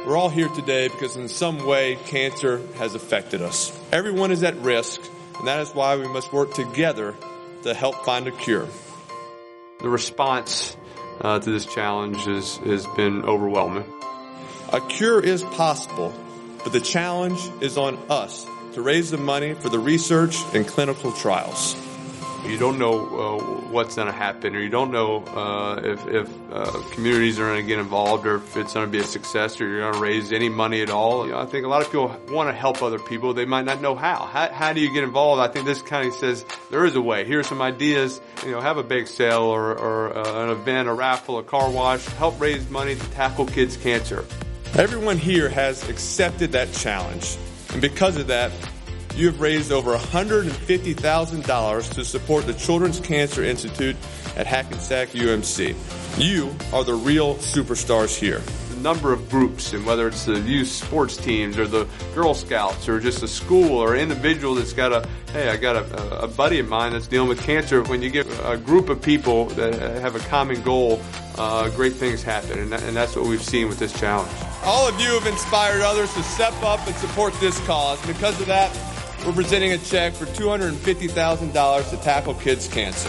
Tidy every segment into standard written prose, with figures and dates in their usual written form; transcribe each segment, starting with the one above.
We're all here today because in some way cancer has affected us. Everyone is at risk, and that is why we must work together to help find a cure. The response to this challenge has been overwhelming. A cure is possible, but the challenge is on us to raise the money for the research and clinical trials. You don't know what's going to happen, or you don't know if communities are going to get involved, or if it's going to be a success, or you're going to raise any money at all. I think a lot of people want to help other people. They might not know how. How do you get involved? I think this kind of says there is a way. Here are some ideas. Have a bake sale or an event, a raffle, a car wash. Help raise money to tackle kids' cancer. Everyone here has accepted that challenge, and because of that, you have raised over $150,000 to support the Children's Cancer Institute at Hackensack UMC. You are the real superstars here. The number of groups, and whether it's the youth sports teams or the Girl Scouts or just a school or an individual that's got I got a buddy of mine that's dealing with cancer. When you get a group of people that have a common goal, great things happen, and that's what we've seen with this challenge. All of you have inspired others to step up and support this cause. Because of that, we're presenting a check for $250,000 to tackle kids' cancer.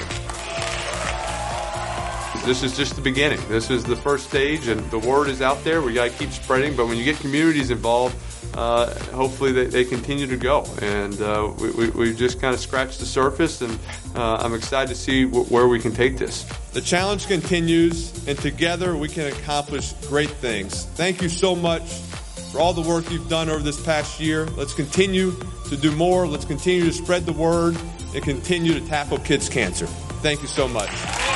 This is just the beginning. This is the first stage, and the word is out there. We got to keep spreading. But when you get communities involved, hopefully they continue to go. And we've just kind of scratched the surface, and I'm excited to see where we can take this. The challenge continues, and together we can accomplish great things. Thank you so much for all the work you've done over this past year. Let's continue to do more. Let's continue to spread the word and continue to tackle kids' cancer. Thank you so much.